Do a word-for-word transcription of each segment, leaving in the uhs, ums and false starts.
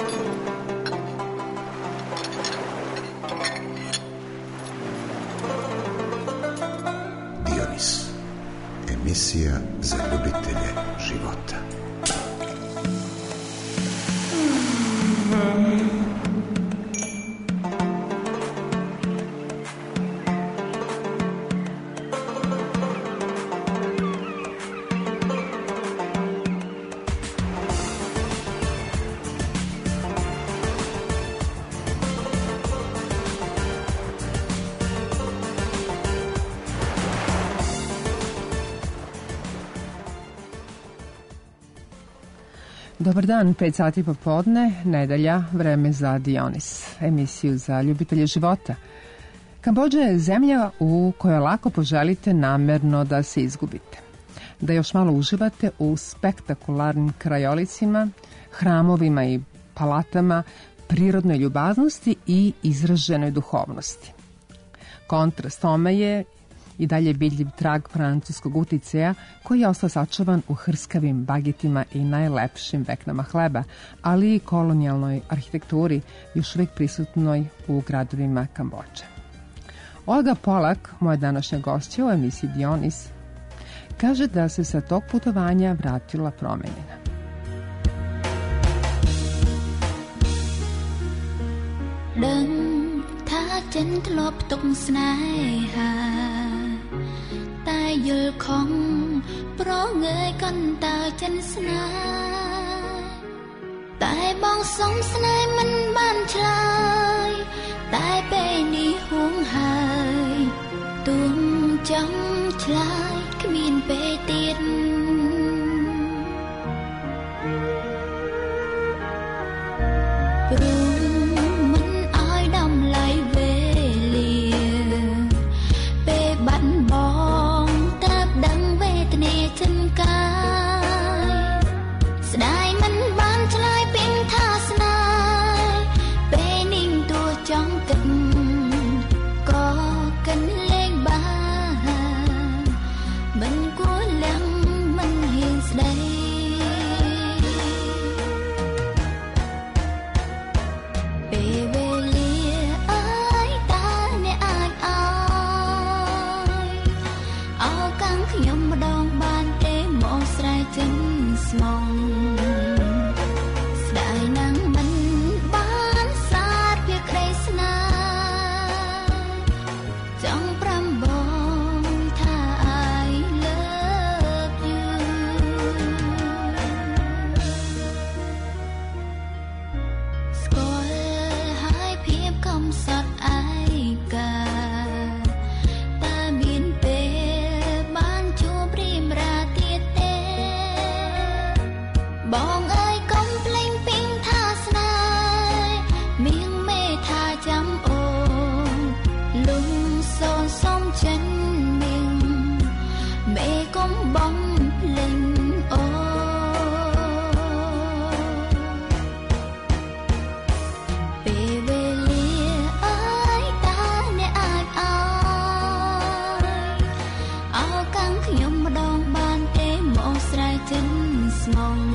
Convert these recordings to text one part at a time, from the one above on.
Dionis, emisija za ljubitelje života. Dobar dan, pet sati popodne, nedelja, vreme za Dionis, emisiju za ljubitelje života. Kambodža je zemlja u kojoj lako poželite namerno da se izgubite. Da još malo uživate u spektakularnim krajolicima, hramovima i palatama, prirodnoj ljubaznosti i izraženoj duhovnosti. Kontrast tome je i dalje vidljiv trag francuskog uticaja koji je ostao sačuvan u hrskavim bagetima i najlepšim veknama hleba, ali i kolonijalnoj arhitekturi još uvijek prisutnoj u gradovima Kambodže. Olga Polak, moja današnja gošća u emisiji Dionis, kaže da se sa tog putovanja vratila promenjena. Đừng tha chân thlop tục snai hà tai yul khong pro người con ta chân snai tai bong song snai man ban chlai tai pe ni huang hai tung trong chlai kmin pe tiết chân cai sdai man ban chlai pin tha snai pe ning tua trong cận có cân lên ba mình cố lăng mình hiền sdai pe về lia ai ta ne ai ai ao căng khuyom mà đong chân mong đại nắng mình bán sát việc đây sna trong pram bong tha I love you skol hai phiếp không sót ai cả ta biến về ban chúa prim ra tiết bong ơi công linh pin tha snai miếng mê tha chăm ôm lung son sông chân miếng mê công bóng linh ô về về lia ơi ta ne ai ai ao căng khuyom mà đong ban ê mô srai chân mong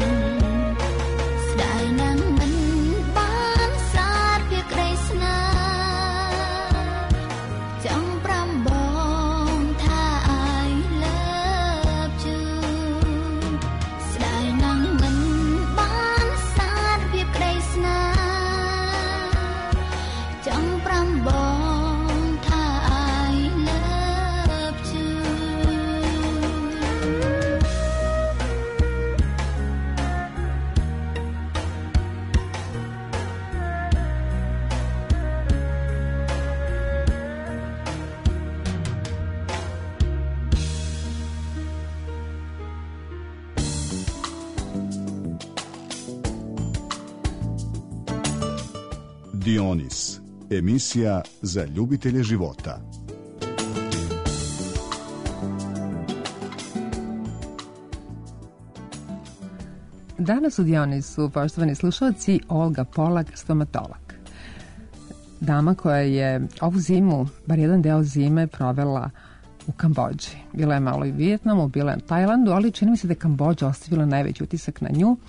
Dionis, emisija za ljubitelje života. Danas u Dionisu, poštovani slušalci, Olga Polak, stomatolog. Dama koja je ovu zimu, bar jedan deo zime, provela u Kambodži. Bila je malo i u Vijetnamu, bila je u Tajlandu, ali čini mi se da je Kambodža ostavila najveći utisak na nju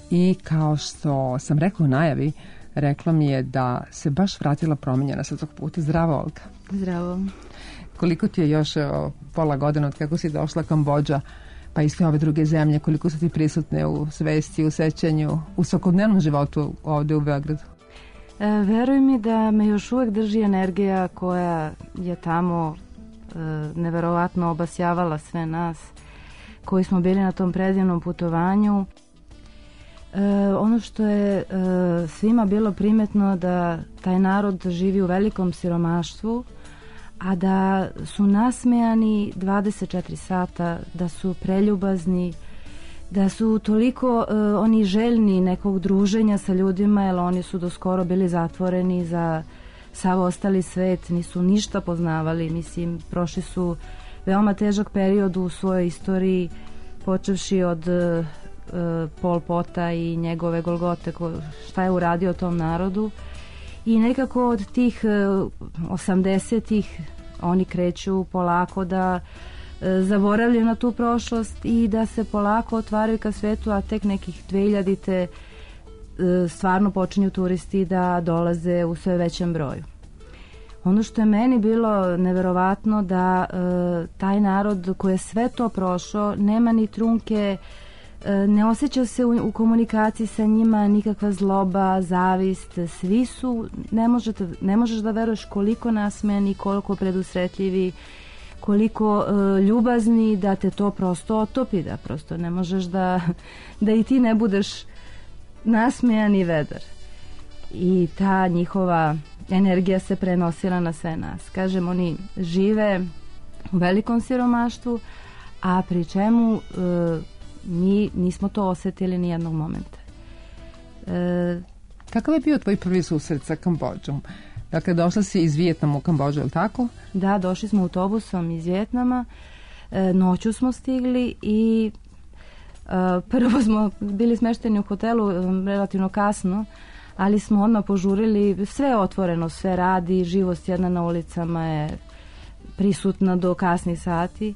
I kao što sam rekla u najavi, rekla mi je da se baš vratila promenjena sa tog puta. Zdravo, Olga. Zdravo. Koliko ti je još o, pola godina od kako si došla Kambodža, pa i sve ove druge zemlje, koliko su ti prisutne u svesti, u sećanju, u svakodnevnom životu ovde u Beogradu? E, veruj mi da me još uvek drži energija koja je tamo e, neverovatno obasjavala sve nas koji smo bili na tom predivnom putovanju. E, ono što je e, svima bilo primetno da taj narod živi u velikom siromaštvu, a da su nasmejani dvadeset četiri sata, da su preljubazni, da su toliko uh, oni željni nekog druženja sa ljudima, jer oni su do skoro bili zatvoreni za sav ostali svet, nisu ništa poznavali, mislim, prošli su veoma težak period u svojoj istoriji, počevši od uh, Pol Pota i njegove Golgote, ko, šta je uradio tom narodu. I nekako od tih uh, osamdesetih oni kreću polako da uh, zaboravljaju na tu prošlost i da se polako otvaraju ka svetu, a tek nekih dvehiljadite uh, stvarno počinju turisti da dolaze u sve većem broju. Ono što je meni bilo neverovatno da uh, taj narod koji je sve to prošao nema ni trunke, ne osjeća se u, u komunikaciji sa njima nikakva zloba, zavist, svi su, ne, možete, ne možeš da veruješ koliko nasmejani, koliko predusretljivi, koliko uh, ljubazni, da te to prosto otopi, da prosto ne možeš da, da i ti ne budeš nasmejan i vedar. I ta njihova energija se prenosila na sve nas. Kažem, oni žive u velikom siromaštvu, a pri čemu uh, mi nismo to osetili ni jednog momenta. E, Kakav je bio tvoj prvi susret sa Kambodžom? Dakle, došla si iz Vijetnama u Kambodžu, je li tako? Da, došli smo autobusom iz Vijetnama, e, noću smo stigli i e, prvo smo bili smešteni u hotelu relativno kasno, ali smo odmah požurili, sve je otvoreno, sve radi, živost jedna na ulicama je prisutna do kasnih sati.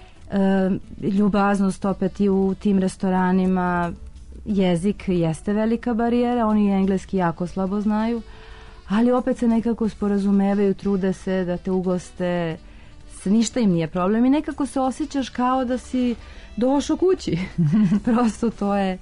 E, ljubaznost opet i u tim restoranima, jezik jeste velika barijera, oni engleski jako slabo znaju, ali opet se nekako sporazumevaju, trude se da te ugoste, ništa im nije problem i nekako se osjećaš kao da si došao kući. Prosto to je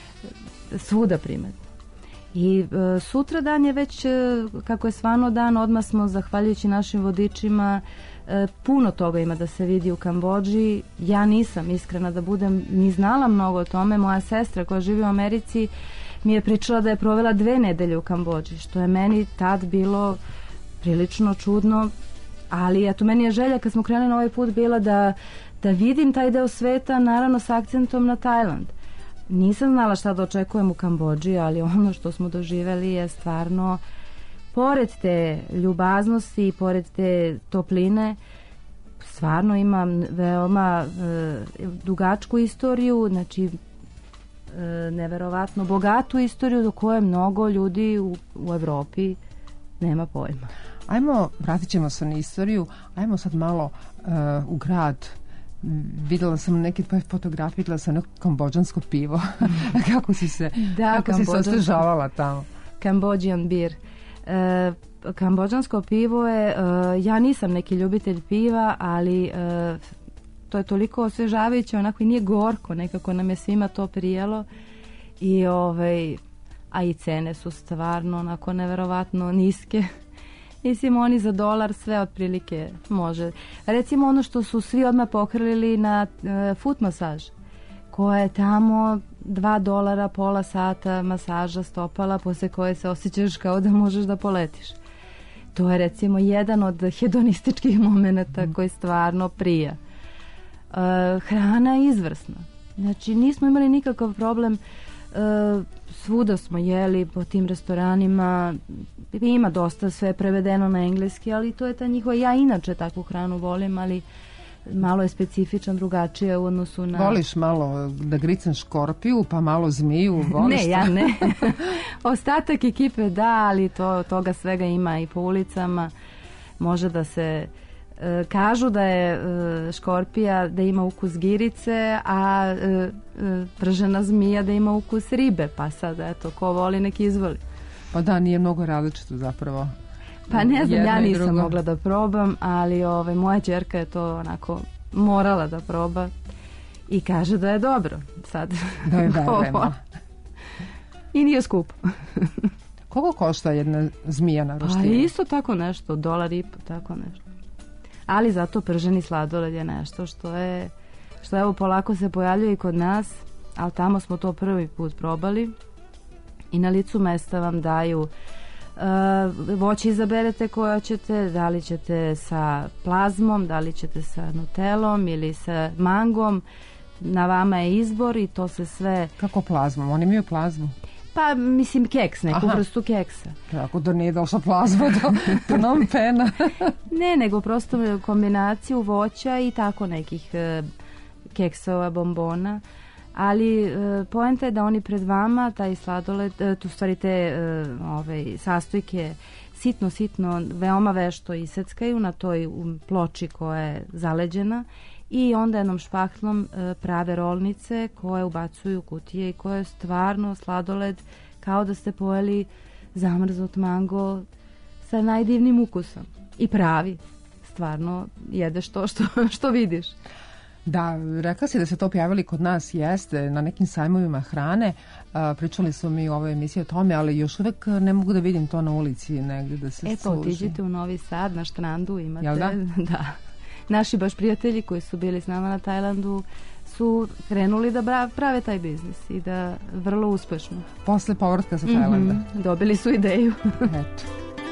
svuda primetno. I e, sutra dan je već, e, kako je svano dan, odmah smo, zahvaljujući našim vodičima, e, puno toga ima da se vidi u Kambodži. Ja nisam, iskrena da budem, ni znala mnogo o tome. Moja sestra koja živi u Americi mi je pričala da je provela dve nedelje u Kambodži, što je meni tad bilo prilično čudno, ali eto, meni je želja kad smo krenuli na ovaj put bila da, da vidim taj deo sveta, naravno s akcentom na Tajland. Nisam znala šta da očekujem u Kambodži, ali ono što smo doživeli je stvarno, pored te ljubaznosti i pored te topline, stvarno ima veoma e, dugačku istoriju, znači e, neverovatno bogatu istoriju do koje mnogo ljudi u, u Evropi nema pojma. Ajmo, vratit ćemo se na istoriju, ajmo sad malo uh, u grad. Videla sam neke tvoje fotografije, videla sam neko kambodžansko pivo. Kako si se, da, kako si se osvežavala tamo? Cambodian beer. E, kambodžansko pivo je, e, ja nisam neki ljubitelj piva, ali e, to je toliko osvežavajuće, onako i nije gorko, nekako nam je svima to prijelo i ovaj, a i cene su stvarno onako neverovatno niske. Mislim, oni za dolar sve otprilike može. Recimo ono što su svi odmah pokrili na e, foot masaž, koja je tamo dva dolara, pola sata masaža stopala, posle koje se osjećaš kao da možeš da poletiš. To je recimo jedan od hedonističkih momenata koji stvarno prija. E, hrana je izvrsna. Znači, nismo imali nikakav problem. E, svuda smo jeli po tim restoranima, ima dosta sve prevedeno na engleski, ali to je ta njihova, ja inače takvu hranu volim, ali malo je specifičan, drugačije u odnosu na... Voliš malo da gricam škorpiju, pa malo zmiju, voliš? Ne, ja ne. Ostatak ekipe da, ali to, toga svega ima i po ulicama. Može da se E, kažu da je e, škorpija da ima ukus girice, a e, e, pržena zmija da ima ukus ribe, pa sad eto, ko voli nek izvoli. Pa da, nije mnogo različito zapravo. Pa ne znam, ja nisam drugo. mogla da probam, ali ovaj, moja ćerka je to onako morala da proba i kaže da je dobro. Sad. Da je verujemo. I nije skupo. Koliko košta jedna zmija na roštilu? Pa isto tako nešto, dolar i po, tako nešto. Ali zato prženi sladoled je nešto što je, što evo polako se pojavljuje i kod nas, ali tamo smo to prvi put probali i na licu mesta vam daju uh, voće izaberete koja ćete, da li ćete sa plazmom, da li ćete sa nutelom ili sa mangom, na vama je izbor i to se sve... Kako plazmom? Oni imaju plazmu? Pa, mislim, keks, neku Aha. vrstu keksa. Tako da nije došla plazma do Phnom Penha. Ne, nego prosto kombinaciju voća i tako nekih e, keksova, bombona. Ali e, poenta je da oni pred vama, taj sladoled, e, tu stvari te e, ove, sastojke sitno, sitno, veoma vešto iseckaju na toj um, ploči koja je zaleđena i onda jednom špahtlom e, prave rolnice koje ubacuju u kutije i koje je stvarno sladoled kao da ste pojeli zamrznut mango sa najdivnim ukusom. I pravi, stvarno jedeš to što, što vidiš. Da, rekla si da se to pojavili kod nas, jeste, na nekim sajmovima hrane. A, pričali smo mi u ovoj emisiji o tome, ali još uvek ne mogu da vidim to na ulici negdje da se Eto, služi. otiđite u Novi Sad, na štrandu imate. Jel da? Da. Naši baš prijatelji koji su bili s nama na Tajlandu su krenuli da prave taj biznis i da vrlo uspešno. Posle povratka sa Tajlanda. Mm-hmm. Dobili su ideju. Eto.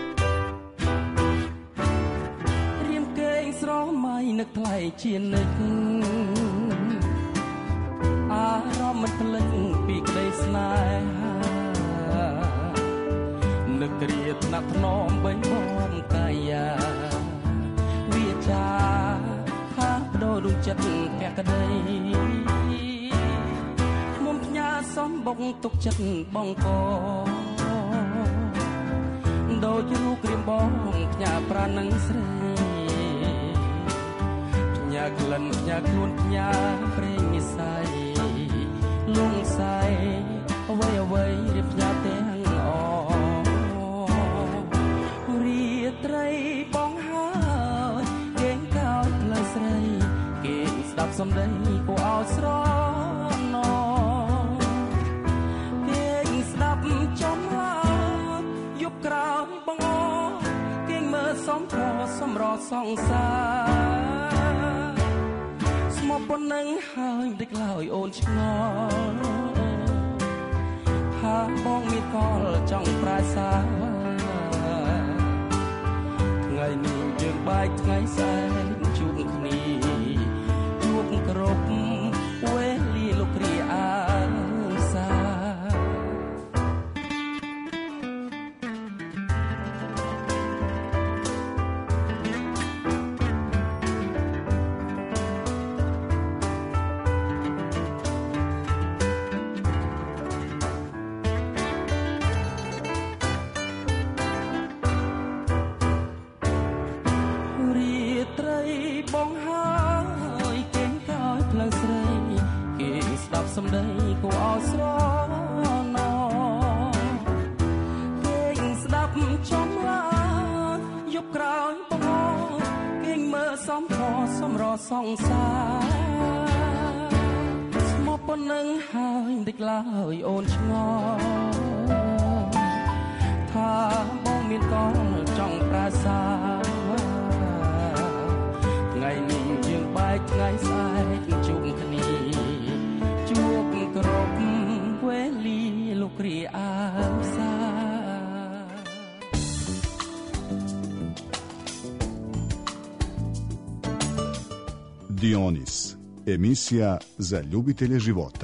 đôi chất kẹt cái đây mồm nhà xóm bông tục chất bông co đôi chú kìm bông nhà pra nắng sấy nhà lần nhà luôn nhà preng say luôn say away away điệp nhà tiếng o ria trai bông hơi kén cao lời say đạp xâm đây cô áo xóa nó kinh đạp trong lá giúp cào bông ó kinh mơ sóng thò sóng rò sóng xa một con nắng hơi địch lời ôn ngó hà bông mi con trong prai xa ngày niềm trường bay ngày say chung khniกรบเวลีลูกเรียสา សំដីគួរឲ្យស្រណោគេងស្ដាប់ចំឡាយប់ក្រោយបងគេងមើលសំខសំរសងសាស្មោះប៉ុណ្ណឹងហើយតិចឡើយអូនឆ្ងល់ថាបងមានកលចង់ប្រាសាថ្ងៃនេះយើងបែកថ្ងៃស្អែកជួបគ្នាជួបគ្រប់វេលាលោកគ្រាអាសា Dionis, emisija za ljubitelje života.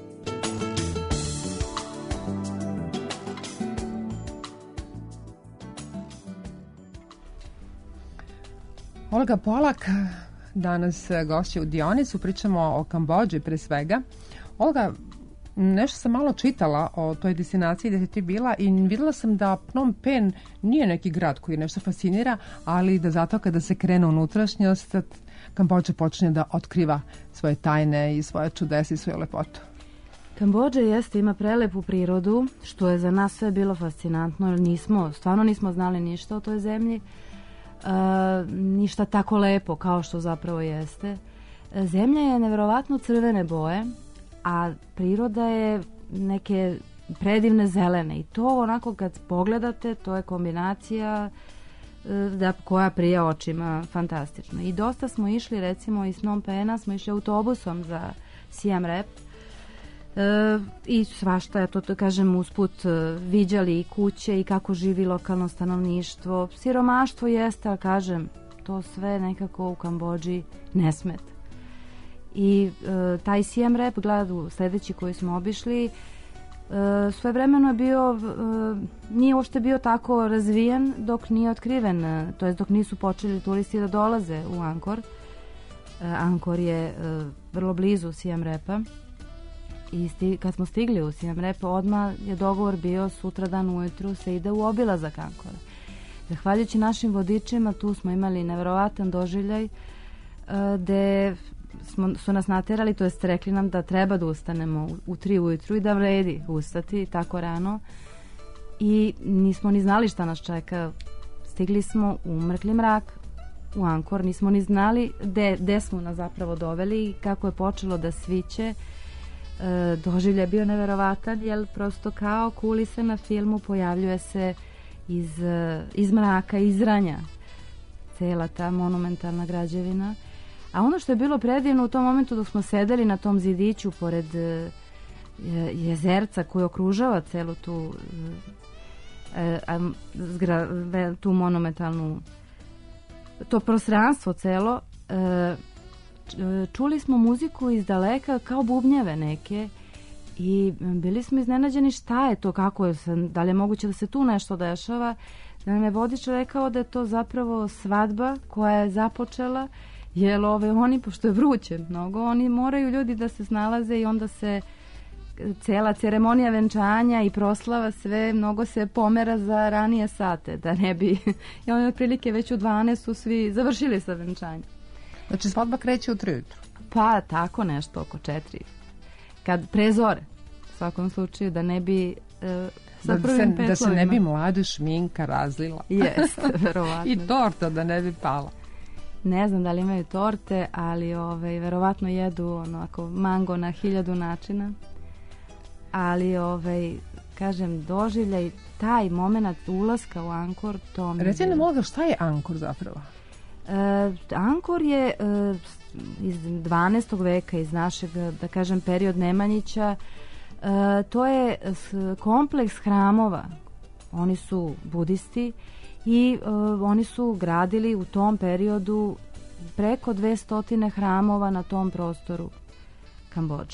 Olga Polak danas gošće u Dionisu, pričamo o Kambodži pre svega. Olga, nešto sam malo čitala o toj destinaciji gdje si ti bila i vidjela sam da Phnom Penh nije neki grad koji nešto fascinira, ali da zato kada se krene unutrašnjost, Kambodža počne da otkriva svoje tajne i svoje čudesa i svoju lepotu. Kambodža jeste, ima prelepu prirodu, što je za nas sve bilo fascinantno, jer nismo, stvarno nismo znali ništa o toj zemlji, e, ništa tako lepo kao što zapravo jeste. Zemlja je nevjerovatno crvene boje, a priroda je neke predivne zelene i to onako kad pogledate, to je kombinacija da, koja prija očima fantastično. I dosta smo išli, recimo iz Phnom Penha smo išli autobusom za Siem Reap e, i svašta, to, to kažem usput, viđali i kuće i kako živi lokalno stanovništvo. Siromaštvo jeste, ali kažem, to sve nekako u Kambodži ne smeta. I e, taj Siem Reap, grad sljedeći koji smo obišli, e, svojevremeno je bio, e, nije uopšte bio tako razvijen dok nije otkriven, e, to jest dok nisu počeli turisti da dolaze u Angkor. E, Angkor je e, vrlo blizu Siem Reapa i sti, kad smo stigli u Siem Reap, odmah je dogovor bio sutradan ujutru se ide u obilazak Angkora. Zahvaljujući našim vodičima tu smo imali neverovatan doživljaj e, gde Smo, su nas naterali, to jest rekli nam da treba da ustanemo u, u tri ujutru i da vredi ustati tako rano i nismo ni znali šta nas čeka. Stigli smo u mrkli mrak u Angkor, nismo ni znali gde smo nas zapravo doveli i kako je počelo da sviće. E, doživljaj je bio neverovatan, jer prosto kao kulise na filmu pojavljuje se iz, iz mraka, iz ranja cela ta monumentalna građevina. A ono što je bilo predivno u tom momentu dok smo sedeli na tom zidiću pored e, jezerca koji okružava celu tu e, zgra, tu monumentalnu to prostranstvo celo, e, čuli smo muziku iz daleka kao bubnjeve neke i bili smo iznenađeni šta je to, kako je, da li je moguće da se tu nešto dešava. Da nam je vodič rekao da je to zapravo svadba koja je započela. Jer ove, oni, pošto je vruće mnogo, oni moraju ljudi da se snalaze i onda se cela ceremonija venčanja i proslava sve mnogo se pomera za ranije sate, da ne bi, i oni otprilike već u dvanaest su svi završili sa venčanjem. Znači svadba kreće u tri ujutru? Pa tako nešto, oko četiri. Kad prezore, u svakom slučaju, da ne bi e, sa da, prvim se, petlovima. Da se ne bi mlada šminka razlila. Jeste, verovatno. I torta da ne bi pala. Ne znam da li imaju torte, ali ovaj, verovatno jedu onako mango na hiljadu načina. Ali, ovaj, kažem, doživljaj, taj moment ulaska u Angkor, to mi... Reci nam, Olga, šta je Angkor zapravo? E, Angkor je e, iz dvanaestog veka, iz našeg, da kažem, period Nemanjića. E, to je kompleks hramova. Oni su budisti. I uh, oni su gradili u tom periodu preko dvesta hramova na tom prostoru Kambodže.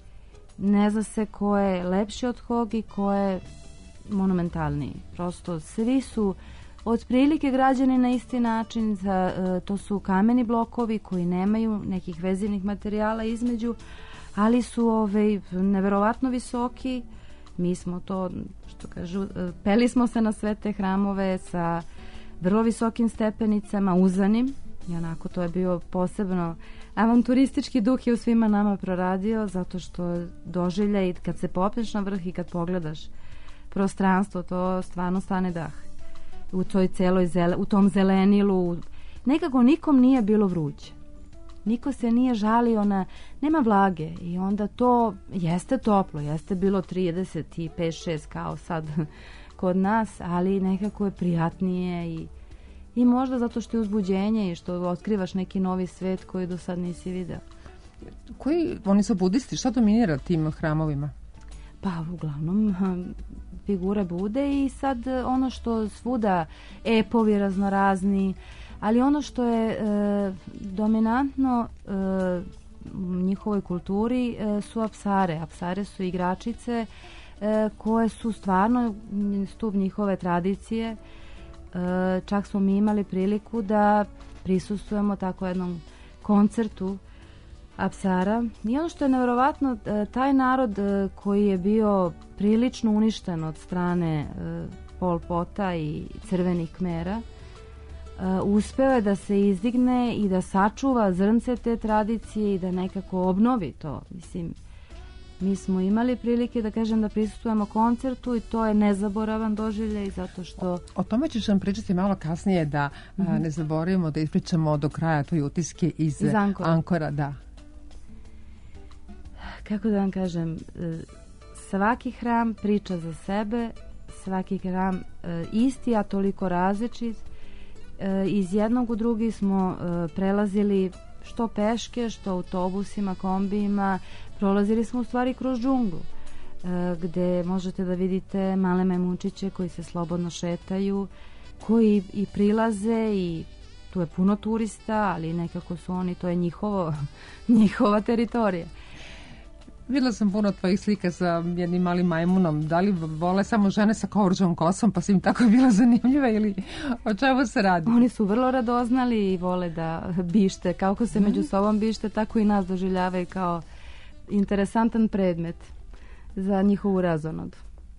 Ne zna se ko je lepši od kog i ko je monumentalniji. Prosto svi su otprilike građeni na isti način. Za, uh, to su kameni blokovi koji nemaju nekih vezivnih materijala između, ali su ovaj, neverovatno visoki. Mi smo to, što kažu, peli smo se na sve te hramove sa vrlo visokim stepenicama, uzanim. I onako to je bio posebno avanturistički duh je u svima nama proradio, zato što doživljaj kad se popneš na vrh i kad pogledaš prostranstvo, to stvarno stane dah. U toj celoj zele, u tom zelenilu nekako nikom nije bilo vruće. Niko se nije žalio na, nema vlage i onda to jeste toplo, jeste bilo trideset pet šest kao sad kod nas, ali nekako je prijatnije i, i možda zato što je uzbuđenje i što otkrivaš neki novi svet koji do sad nisi video. Koji, oni su budisti, šta dominira tim hramovima? Pa uglavnom figure bude i sad ono što svuda epovi raznorazni, ali ono što je e, dominantno e, u njihovoj kulturi e, su apsare. Apsare su igračice e, koje su stvarno stup njihove tradicije. E, čak smo mi imali priliku da prisustvujemo tako jednom koncertu Apsara. I ono što je nevjerovatno, taj narod koji je bio prilično uništen od strane Pol Pota i crvenih Kmera, uspeo je da se izdigne i da sačuva zrnce te tradicije i da nekako obnovi to. Mislim, mi smo imali prilike da kažem da prisustvujemo koncertu i to je nezaboravan doživljaj zato što... O, o tome ćeš nam pričati malo kasnije da mm-hmm. a, ne zaboravimo da ispričamo do kraja tvoje utiske iz, iz Ankora. Ankora, da. Kako da vam kažem, svaki hram priča za sebe, svaki hram isti, a toliko različit. Iz jednog u drugi smo prelazili što peške, što autobusima, kombijima, prolazili smo u stvari kroz džunglu, gde možete da vidite male majmunčiće koji se slobodno šetaju, koji i prilaze i tu je puno turista, ali nekako su oni, to je njihovo, njihova teritorija. Videla sam puno tvojih slika sa jednim malim majmunom. Da li vole samo žene sa kovrđom kosom, pa su im tako bila zanimljiva ili o čemu se radi? Oni su vrlo radoznali i vole da bište. Kako se među sobom bište, tako i nas doživljavaju kao interesantan predmet za njihovu razonodu.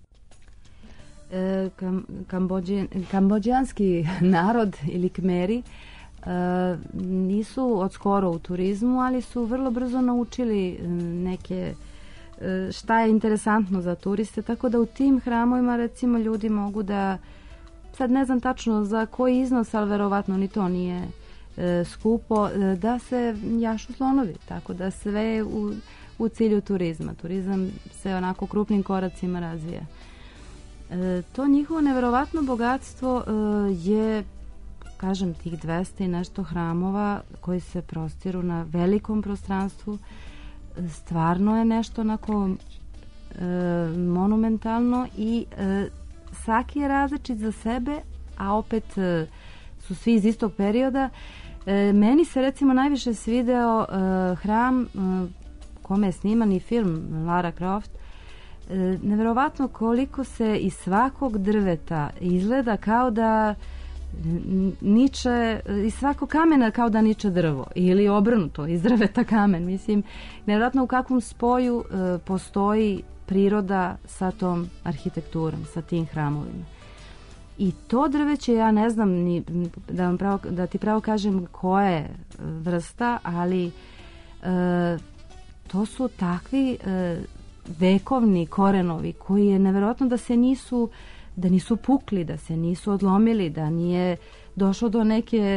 E, kam, kambođi, kambođanski narod ili Kmeri e, nisu od skoro u turizmu, ali su vrlo brzo naučili neke e, šta je interesantno za turiste, tako da u tim hramovima recimo ljudi mogu da, sad ne znam tačno za koji iznos, ali verovatno ni to nije e, skupo, e, da se jašu slonovi, tako da sve u, u cilju turizma. Turizam se onako krupnim koracima razvija. E, to njihovo neverovatno bogatstvo e, je, kažem, tih dvesta i nešto hramova koji se prostiru na velikom prostranstvu. Stvarno je nešto onako e, monumentalno i e, svaki je različit za sebe, a opet e, su svi iz istog perioda. E, meni se recimo najviše svideo e, hram e, kome je sniman i film Lara Croft. E, neverovatno koliko se iz svakog drveta izgleda kao da niče, iz svakog kamena kao da niče drvo ili obrnuto, iz drveta kamen. Mislim, nevjerojatno u kakvom spoju e, postoji priroda sa tom arhitekturom, sa tim hramovima. I to drveće, ja ne znam ni, da, vam pravo, da ti pravo kažem koja je vrsta, ali e, to su takvi e, vekovni korenovi koji je nevjerojatno da se nisu da nisu pukli, da se nisu odlomili, da nije došlo do neke,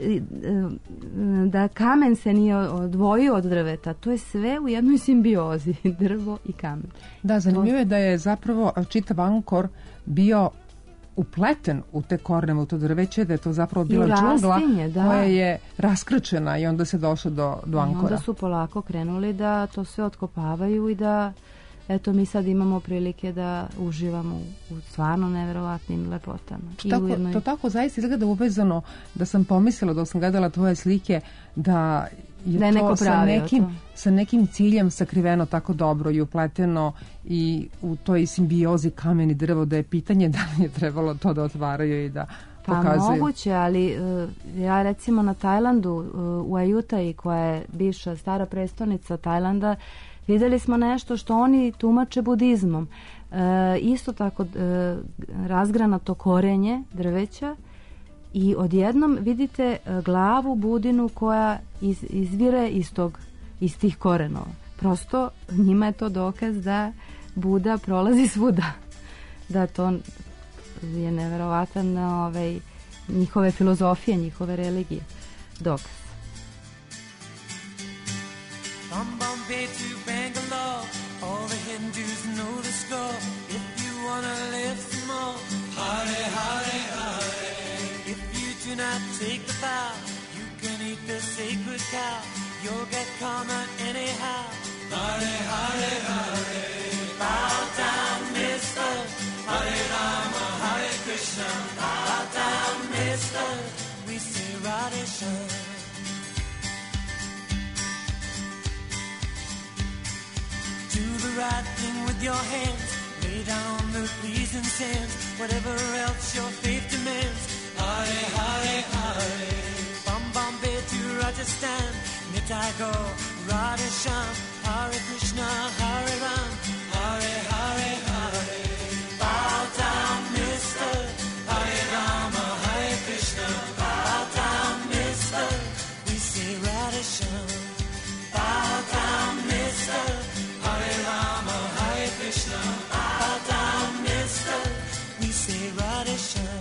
da kamen se nije odvojio od drveta. To je sve u jednoj simbiozi, drvo i kamen. Da, zanimljivo je da je zapravo čitav Angkor bio upleten u te korene, u to drveće, da je to zapravo bila džungla koja je raskrčena i onda se došlo do, do Angkora. I onda su polako krenuli da to sve otkopavaju i da eto, mi sad imamo prilike da uživamo u stvarno neverovatnim lepotama. To tako, jednoj... to tako zaista izgleda uvezano da sam pomislila dok sam gledala tvoje slike da je, da je to sa nekim, to. sa nekim ciljem sakriveno tako dobro i upleteno i u toj simbiozi kamen i drvo, da je pitanje da li je trebalo to da otvaraju i da pa pokazuju. Moguće, ali uh, ja recimo na Tajlandu, uh, u Ajutaji koja je bivša stara prestonica Tajlanda, vidjeli smo nešto što oni tumače budizmom. E, isto tako e, razgranato korenje drveća i odjednom vidite glavu budinu koja iz, izvire iz, tog, iz tih korenova. Prosto njima je to dokaz da Buda prolazi svuda. Da to je neverovatan ovaj, njihove filozofije, njihove religije. Dokaz. From Bombay to Bangalore, all the Hindus know the score. If you wanna live some more, Hare Hare Hare. If you do not take the vow, you can eat the sacred cow. You'll get karma anyhow. Hare Hare Hare. Bow down, mister. Hare Rama, Hare Krishna. Bow down, mister. We say Radhe Shyam. Do the right thing with your hands. Lay down the pleasing sins. Whatever else your faith demands. Hare Hare Hare. From Bombay to Rajasthan, Nitai go, Radha Sham, Hare Krishna, Hare Ram, Hare Hare Hare. Bow down, mister, Hare Rama, Hare Krishna. Bow down, mister, we say Radha Sham. Bow down, mister, Hare Rama, Hare Krishna. Bow down, mister, we say Radha Sham.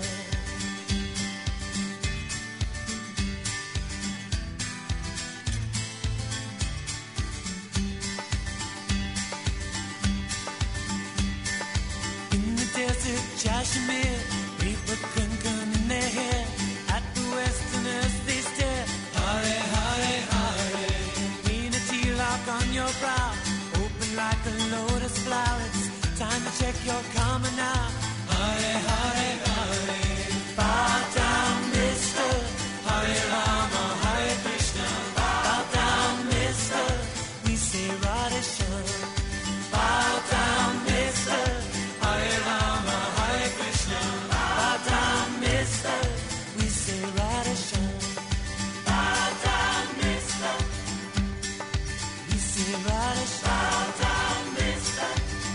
Kashmir, people kunkum in their hair. At the westerners they stare. Hare, hare, hare. Lean a tilak on your brow, open like a lotus flower. It's time to check your karma now. Hare, hare, hare. Bow down, mister. Hare Rama, Hare Krishna. Bow down, mister. We say Radha Sham. Bow down, mister. Hare Rama, Hare Krishna. Bow down, mister. We say Radha Sham. Bow down, mister. We say Radha Sham. Bow down, mister.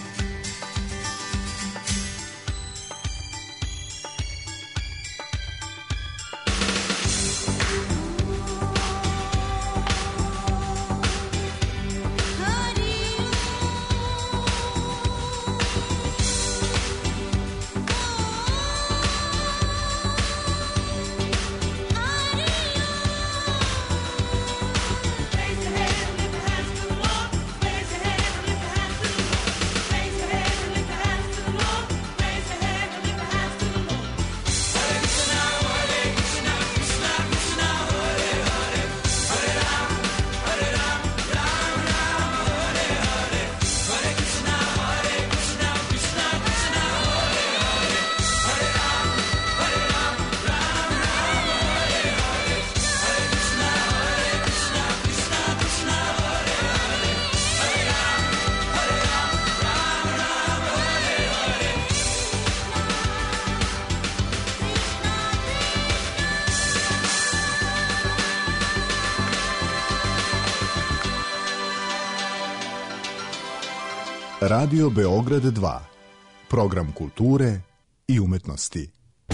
Radio Beograd dva. Program kulture i umetnosti.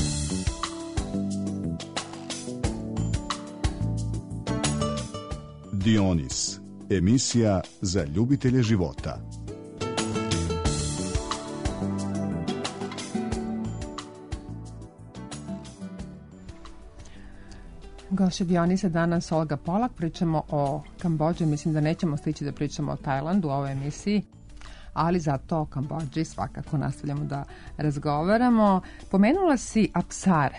Dionis. Emisija za ljubitelje života. Gošća Dionisa danas Olga Polak, pričamo o Kambodži, mislim da nećemo stići da pričamo o Tajlandu u ovoj emisiji, ali zato o Kambodži svakako nastavljamo da razgovaramo. Pomenula si apsare.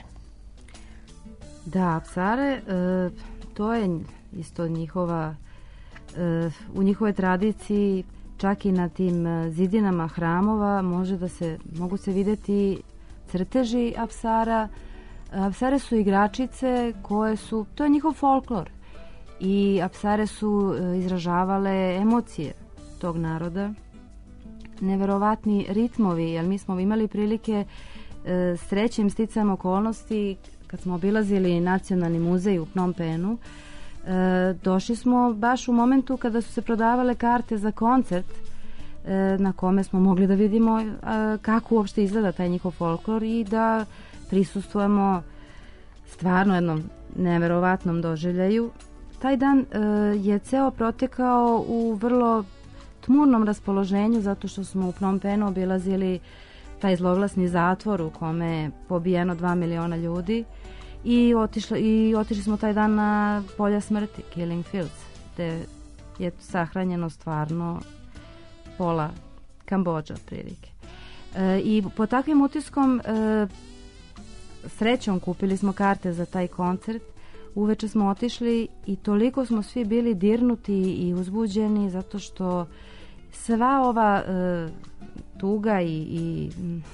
Da, apsare, e, to je isto njihova, e, u njihovoj tradiciji, čak i na tim zidinama hramova može da se, mogu se vidjeti crteži apsara. Apsare su igračice koje su, to je njihov folklor i apsare su izražavale emocije tog naroda. Neverovatni ritmovi, jer mi smo imali prilike e, srećem sticajem okolnosti kad smo obilazili Nacionalni muzej u Phnom Penhu. E, došli smo baš u momentu kada su se prodavale karte za koncert e, na kome smo mogli da vidimo e, kako uopšte izgleda taj njihov folklor i da prisustvujemo stvarno jednom neverovatnom doživljaju. Taj dan e, je ceo protekao u vrlo tmurnom raspoloženju zato što smo u Phnom Penhu obilazili taj zloglasni zatvor u kome je pobijeno dva miliona ljudi i otišli, i otišli smo taj dan na polja smrti, Killing Fields, gde je sahranjeno stvarno pola Kambodža otprilike. E, I po takvim utiskom e, srećom kupili smo karte za taj koncert. Uveče smo otišli i toliko smo svi bili dirnuti i uzbuđeni zato što sva ova e, tuga i, i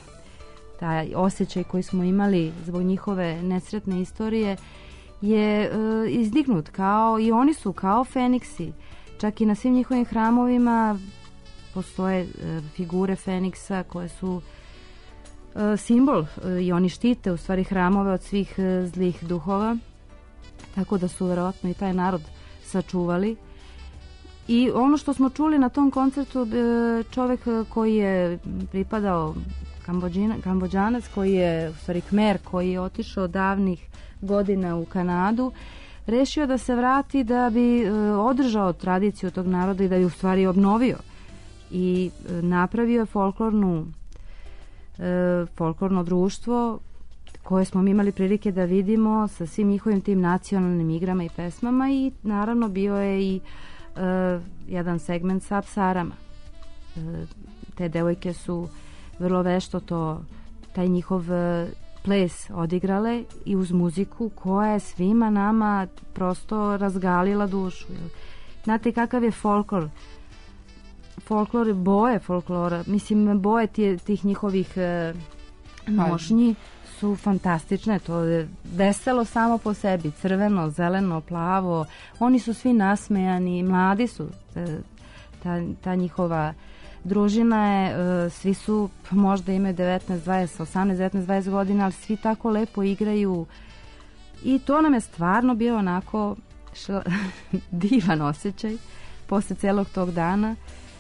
taj osjećaj koji smo imali zbog njihove nesretne istorije je e, izdignut kao i oni su kao feniksi. Čak i na svim njihovim hramovima postoje e, figure feniksa koje su e, simbol e, i oni štite u stvari hramove od svih e, zlih duhova. tako da su verovatno i taj narod sačuvali. I ono što smo čuli na tom koncertu, čovjek koji je pripadao Kambođanac, koji je u stvari Kmer, koji je otišao davnih godina u Kanadu, rešio da se vrati da bi održao tradiciju tog naroda i da bi u stvari obnovio. I napravio je folklornu, folklorno društvo koje smo mi imali prilike da vidimo sa svim njihovim tim nacionalnim igrama i pesmama i naravno bio je i Uh, jedan segment sa apsarama. Uh, te devojke su vrlo vešto to, taj njihov uh, ples odigrale i uz muziku koja je svima nama prosto razgalila dušu. Znate kakav je folklor? Folklor, boje folklora, mislim boje tih, tih njihovih uh, nošnji su fantastične, to je veselo samo po sebi, crveno, zeleno, plavo, oni su svi nasmejani, mladi su, ta, ta njihova družina je, svi su, možda imaju devetnaest, dvadeset, osamnaest, devetnaest, dvadeset godina, ali svi tako lepo igraju i to nam je stvarno bio onako šla, divan osjećaj posle celog tog dana.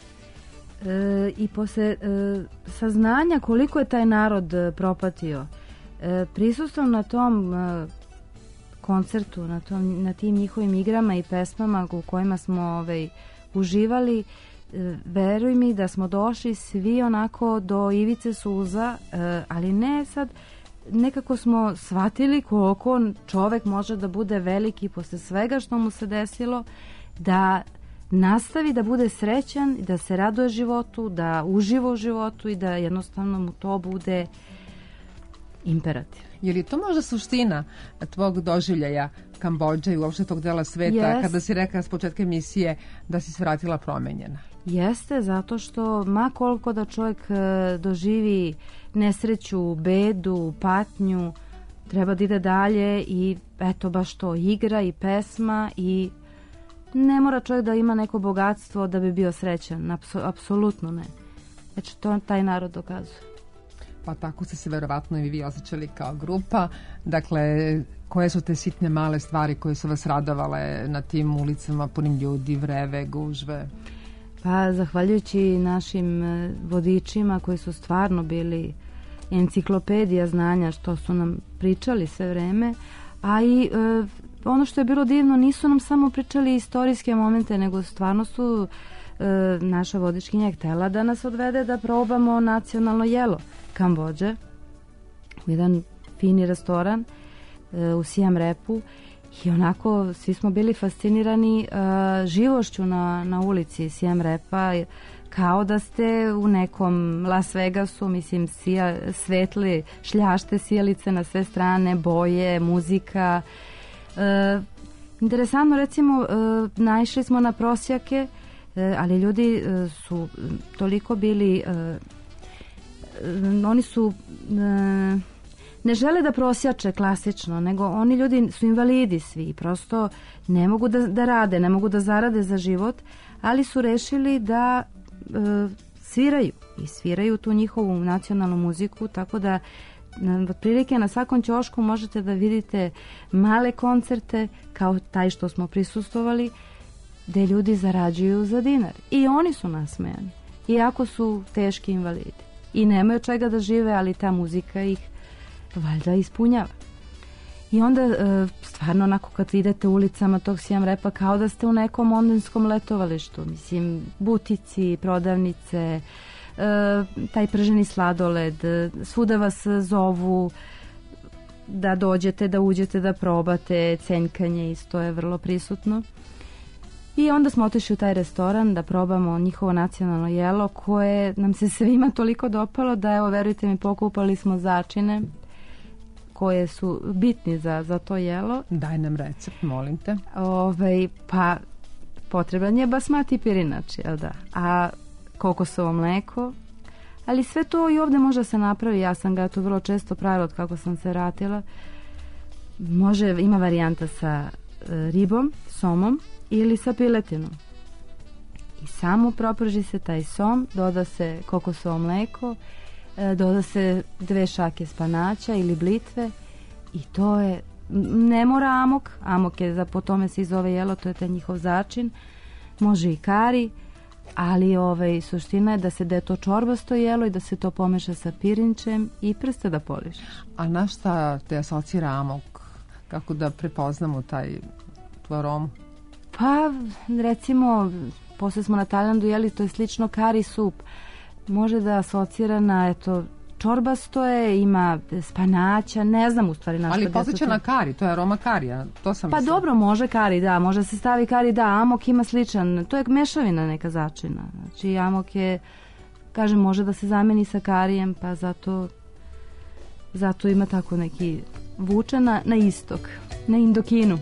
E, i posle e, saznanja koliko je taj narod propatio. E, prisustvom na tom e, koncertu, na, tom, na tim njihovim igrama i pesmama u kojima smo ovaj, uživali, e, veruj mi da smo došli svi onako do ivice suza, e, ali ne sad, nekako smo shvatili koliko čovek može da bude veliki posle svega što mu se desilo, da nastavi da bude srećan, da se raduje životu, da uživa u životu i da jednostavno mu to bude imperativ. Je li to možda suština tvog doživljaja Kambodže i uopšte tog dela sveta, yes, kada si rekla s početka emisije da si svratila promenjena? Jeste, zato što ma koliko da čovjek doživi nesreću, bedu, patnju, treba da ide dalje i eto baš to, igra i pesma i ne mora čovjek da ima neko bogatstvo da bi bio srećan, Apso, apsolutno ne. Znači to taj narod dokazuje. Pa tako ste se verovatno i vi osjećali kao grupa. Dakle, koje su te sitne male stvari koje su vas radovale na tim ulicama punim ljudi, vreve, gužve? Pa zahvaljujući našim vodičima koji su stvarno bili enciklopedija znanja što su nam pričali sve vreme, a i e, ono što je bilo divno, nisu nam samo pričali istorijske momente, nego stvarno su e, naša vodičkinja htela da nas odvede da probamo nacionalno jelo Kambodže u jedan fini restoran e, u Siem Reapu i onako svi smo bili fascinirani e, živošću na, na ulici Siem Reapa, kao da ste u nekom Las Vegasu, mislim, sija, svetli šljašte, sijalice na sve strane, boje, muzika. E, interesantno, recimo, e, naišli smo na prosjake, e, ali ljudi e, su toliko bili, e, e, oni su, e, ne žele da prosjače klasično, nego oni ljudi su invalidi svi, prosto ne mogu da, da rade, ne mogu da zarade za život, ali su rešili da e, sviraju i sviraju tu njihovu nacionalnu muziku, tako da otprilike na svakom ćošku možete da vidite male koncerte kao taj što smo prisustvovali, gde ljudi zarađuju za dinar i oni su nasmejani, iako su teški invalidi i nemaju čega da žive, ali ta muzika ih valjda ispunjava. I onda stvarno onako kad idete ulicama tog Siem Reapa kao da ste u nekom londonskom letovalištu, mislim butici, prodavnice, taj prženi sladoled, svuda vas zovu da dođete, da uđete, da probate, cenjkanje isto je vrlo prisutno. I onda smo otišli u taj restoran da probamo njihovo nacionalno jelo koje nam se svima toliko dopalo da evo verujte mi pokupali smo začine koje su bitni za, za to jelo. Daj nam recept, molim te. Ove, pa potreban je basmati pirinač, jel da? A kokosovo mleko, ali sve to i ovde može se napravi, ja sam ga to vrlo često pravila od kako sam se vratila. Može, ima varijanta sa e, ribom, somom ili sa piletinom. I samo proprži se taj som, doda se kokosovo mleko, e, doda se dve šake spanaća ili blitve i to je Ne mora amok, amok je, za, po tome se i zove jelo, to je taj njihov začin. Može i kari, ali ovaj, suština je da se da je to čorbasto jelo i da se to pomeša sa pirinčem i prste da polišeš. A na šta te asocira amok? Kako da prepoznamo taj tu aromu? Pa, recimo, posle smo na Tajlandu jeli, to je slično kari sup. Može da asocira na, eto, čorbasto je, ima spanaća, ne znam u stvari na što. Ali posjeća na kari, to je aroma karija, to sam Pa mislila. dobro, može kari, da, može se stavi kari, da, amok ima sličan, to je mešavina neka začina. Znači, amok je, kažem, može da se zameni sa karijem, pa zato, zato ima tako neki vuče na, na istok, na Indokinu.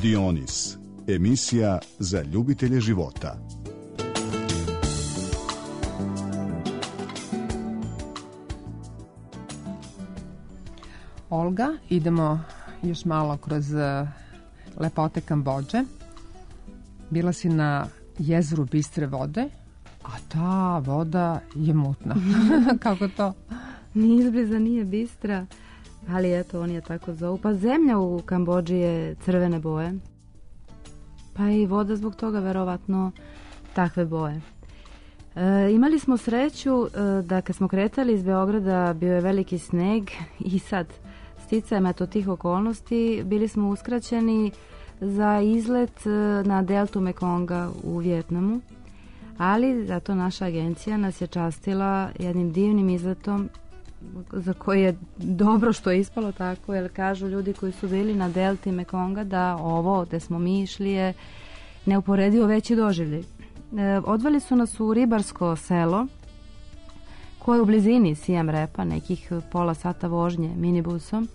Dionis, emisija za ljubitelje života. Olga, idemo još malo kroz lepote Kambodže. Bila si na jezeru bistre vode, a ta voda je mutna. Kako to? Ni izbliza nije bistra, ali eto, on je tako zovu. Pa zemlja u Kambodži je crvene boje, pa i voda zbog toga verovatno takve boje. E, imali smo sreću e, da kad smo kretali iz Beograda bio je veliki sneg i sad sticajem eto tih okolnosti bili smo uskraćeni za izlet na deltu Mekonga u Vijetnamu, ali zato naša agencija nas je častila jednim divnim izletom za koji je dobro što je ispalo tako, jer kažu ljudi koji su bili na delti Mekonga da ovo gde smo mi išli je neuporedivo veći doživljaj. E, odveli su nas u ribarsko selo koje je u blizini Siem Reapa, nekih pola sata vožnje minibusom.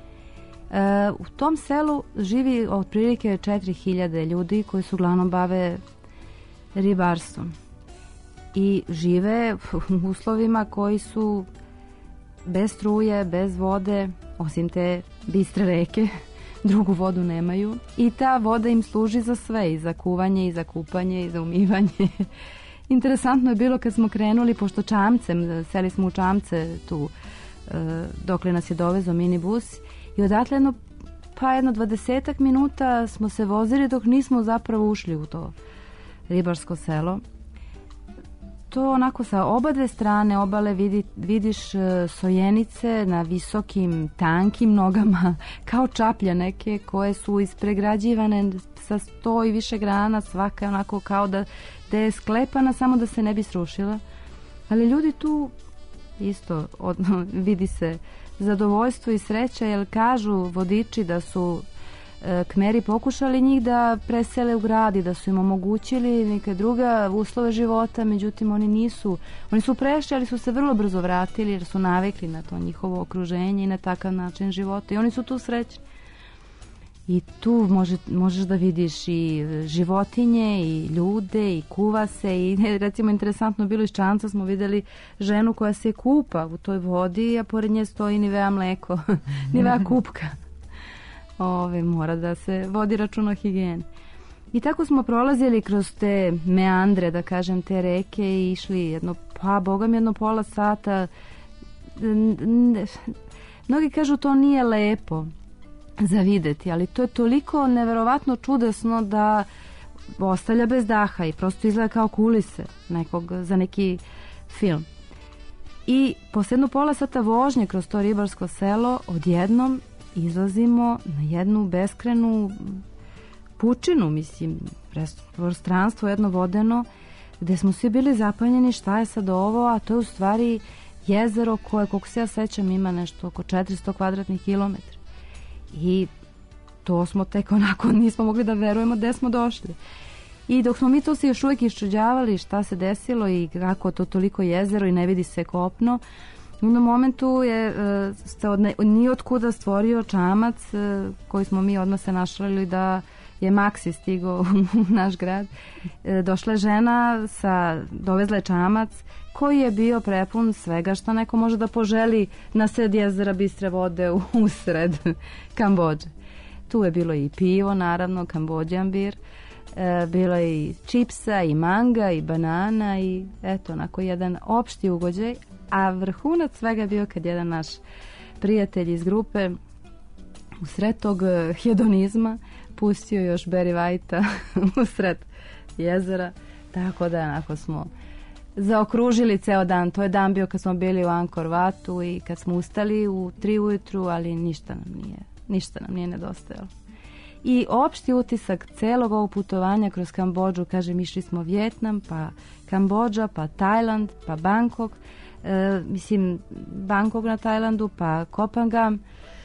E, u tom selu živi otprilike četiri hiljade ljudi koji su uglavnom bave ribarstvom i žive u uslovima koji su bez struje, bez vode, osim te bistre reke, drugu vodu nemaju i ta voda im služi za sve, i za kuvanje, i za kupanje, i za umivanje. Interesantno je bilo kad smo krenuli, pošto čamcem, seli smo u čamce tu e, dokle nas je dovezo minibus i odatle jedno, pa jedno dvadesetak minuta smo se vozili dok nismo zapravo ušli u to ribarsko selo. To onako sa oba dve strane obale vidi, vidiš sojenice na visokim, tankim nogama, kao čaplje neke koje su ispregrađivane sa sto i više grana, svaka onako kao da, da je sklepana samo da se ne bi srušila. Ali ljudi tu isto od, vidi se zadovoljstvo i sreća, jer kažu vodiči da su Kmeri pokušali njih da presele u grad i da su im omogućili neke druga uslove života, međutim oni nisu, oni su prešli, ali su se vrlo brzo vratili jer su navikli na to njihovo okruženje i na takav način života i oni su tu srećni. I tu može, možeš da vidiš i životinje i ljude i kuva se i recimo interesantno bilo iz čamca smo videli ženu koja se kupa u toj vodi, a pored nje stoji Nivea mleko, Nivea kupka. Ove, mora da se vodi račun o higijeni. I tako smo prolazili kroz te meandre, da kažem, te reke i išli jedno, pa boga mi jedno pola sata. Mnogi kažu to nije lepo za videti, ali to je toliko neverovatno čudesno da ostavlja bez daha i prosto izgleda kao kulise nekog, za neki film. I posle jedno pola sata vožnje kroz to ribarsko selo odjednom izlazimo na jednu beskrenu pučinu, mislim, prostranstvo jedno vodeno, gde smo svi bili zapanjeni šta je sad ovo, a to je u stvari jezero koje, koliko se ja sećam, ima nešto oko četiristo kvadratnih kilometra. I to smo tek onako, nismo mogli da verujemo gde smo došli. I dok smo mi to se još uvijek iščuđavali šta se desilo i kako to toliko jezero i ne vidi se kopno, u jednom momentu je se od nijotkuda stvorio čamac koji smo mi odmah se našalili da je Maksi stigao u naš grad. Došla je žena, sa, dovezla je čamac koji je bio prepun svega što neko može da poželi na sred jezera bistre vode u, u sred Kambodže. Tu je bilo i pivo, naravno, Kambodžan bir, e, bilo je i čipsa, i manga, i banana i eto, onako jedan opšti ugođaj. A vrhunac svega je bio kad jedan naš prijatelj iz grupe u sred tog hedonizma pustio još Barry Whitea u sred jezera, tako da onako smo zaokružili ceo dan. To je dan bio kad smo bili u Angkor Watu i kad smo ustali u tri ujutru, ali ništa nam nije, ništa nam nije nedostajalo. I opšti utisak celog ovog putovanja kroz Kambodžu, kažem, išli smo Vijetnam, pa Kambodža, pa Tajland, pa Bangkok, e, mislim Bangkok na Tajlandu, pa Kopangam.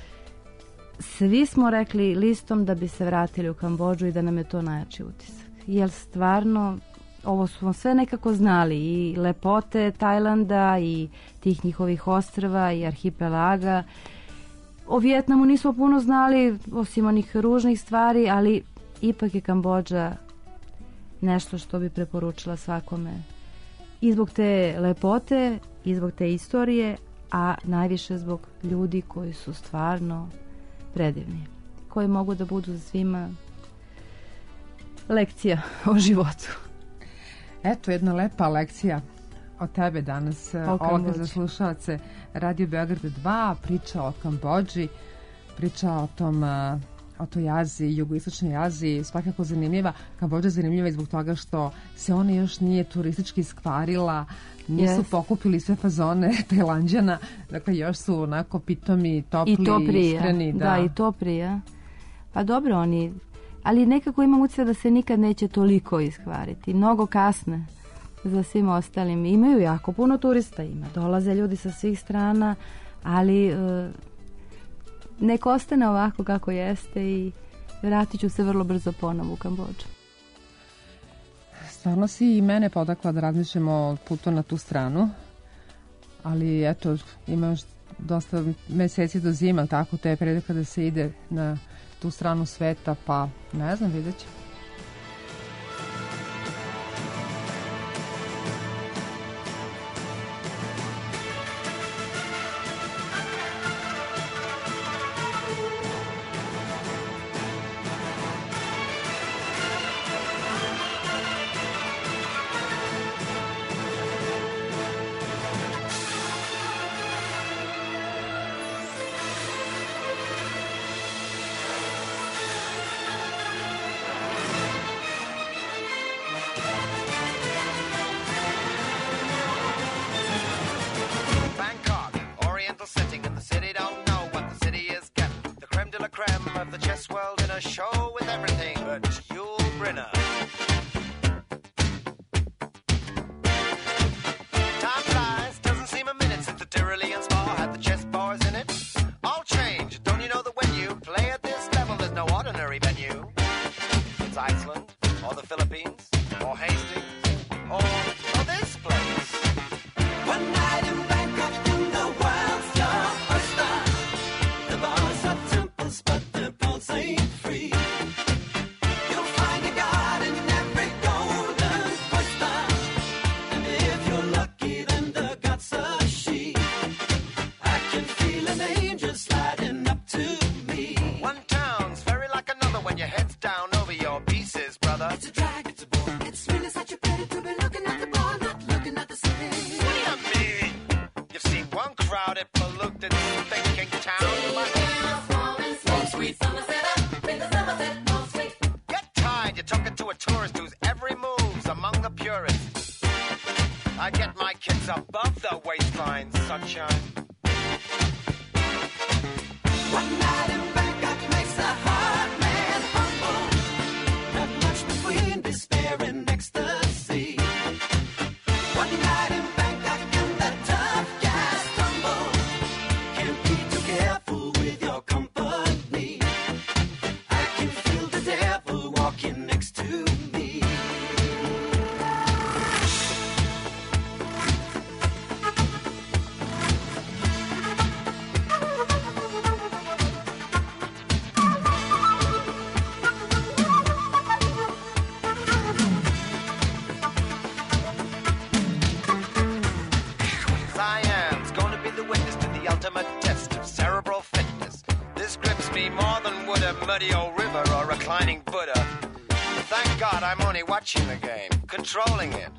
Svi smo rekli listom da bi se vratili u Kambodžu i da nam je to najjači utisak. Jer stvarno, ovo smo sve nekako znali, i lepote Tajlanda i tih njihovih ostrva i arhipelaga. O Vijetnamu nismo puno znali, osim onih ružnih stvari, ali ipak je Kambodža nešto što bi preporučila svakome. I zbog te lepote, i zbog te istorije, a najviše zbog ljudi koji su stvarno predivni, koji mogu da budu svima lekcija o životu. Eto, jedna lepa lekcija od tebe danas, Olga, za slušalce Radio Beograd dva, priča o Kambodži, priča o tom, o toj Aziji, jugoistočnoj Aziji, svakako zanimljiva. Kambodža je zanimljiva i zbog toga što se ona još nije turistički skvarila, nisu yes. pokupili sve fazone Tajlanđana, dakle još su onako pitomi, topli, I to prija. iskreni. Da. da, i to prija. Pa dobro, oni, ali nekako imam utisak da se nikad neće toliko iskvariti, mnogo kasne za svim ostalim. Imaju jako puno turista, ima, dolaze ljudi sa svih strana, ali e, nek ostane ovako kako jeste i vratit ću se vrlo brzo ponovo u Kambodžu. Stvarno si i mene podakla da razmišljamo o putu na tu stranu, ali eto, ima još dosta meseci do zima, tako, to je prilika da se ide na tu stranu sveta, pa ne znam, vidjet ćemo. muddy old river or reclining Buddha. Thank God I'm only watching the game, controlling it.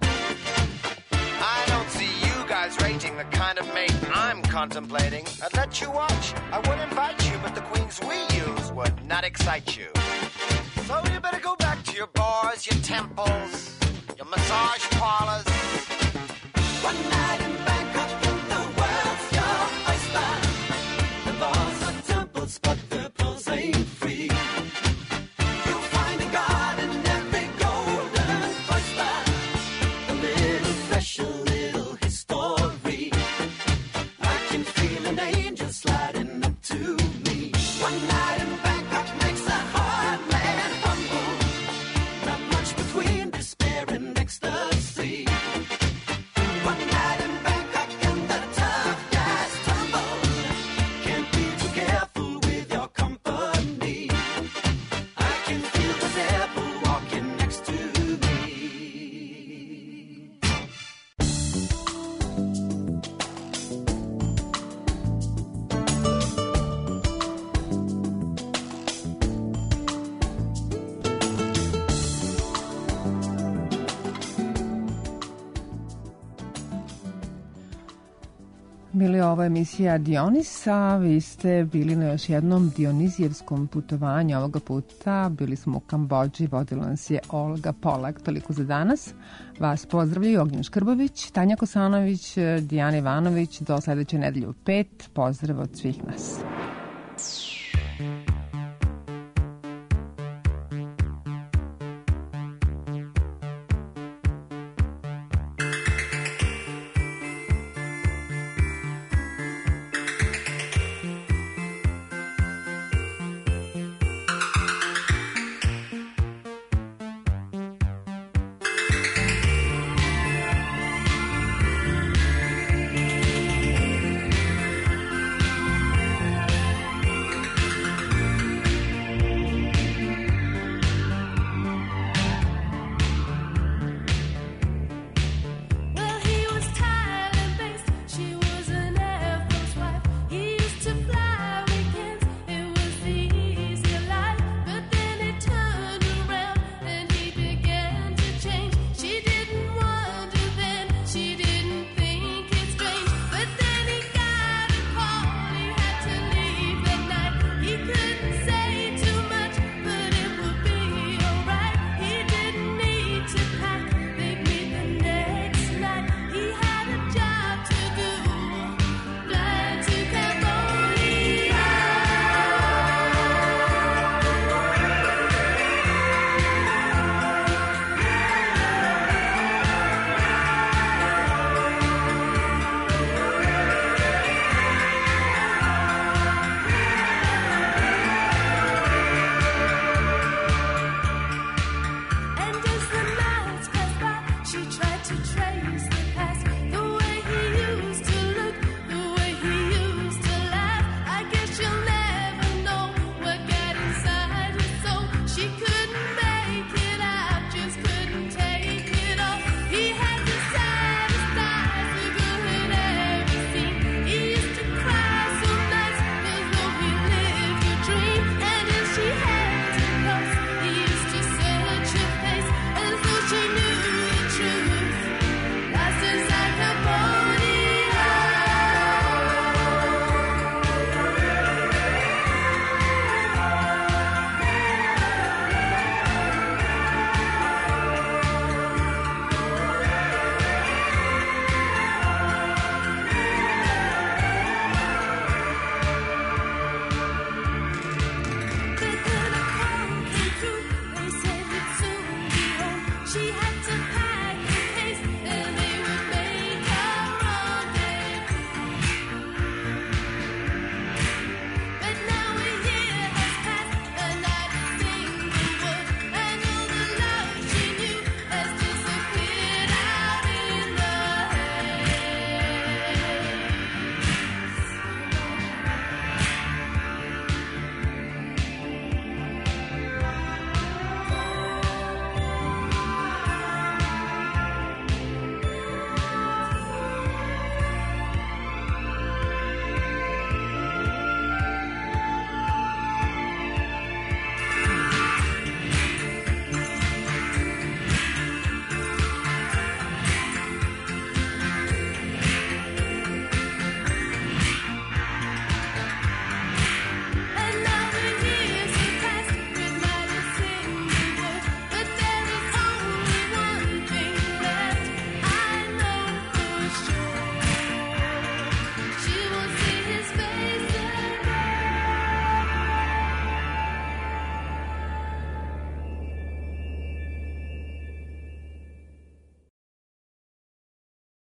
I don't see you guys rating the kind of mate I'm contemplating. I'd let you watch, I would invite you, but the queens we use would not excite you. So you better go back to your bars, your temples, your massage parlors. One night in Bangkok and the world's your oyster. The bars are temples, but the pearls ain't free. You'll find a god in every golden oyster. A little fresh, a little history. I can feel an angel sliding up to me. One night in Bangkok makes a hard man humble. Not much between despair and ecstasy. One night in Bangkok. Bili ovo emisija Dionis, a vi ste bili na još jednom dionizijevskom putovanju. Ovoga puta bili smo u Kambodži, vodila nas je Olga Polak. Toliko za danas. Vas pozdravljaju Ognjen Škrbović, Tanja Kosanović, Dijana Ivanović. Do sledeće nedelje u pet. Pozdrav od svih nas.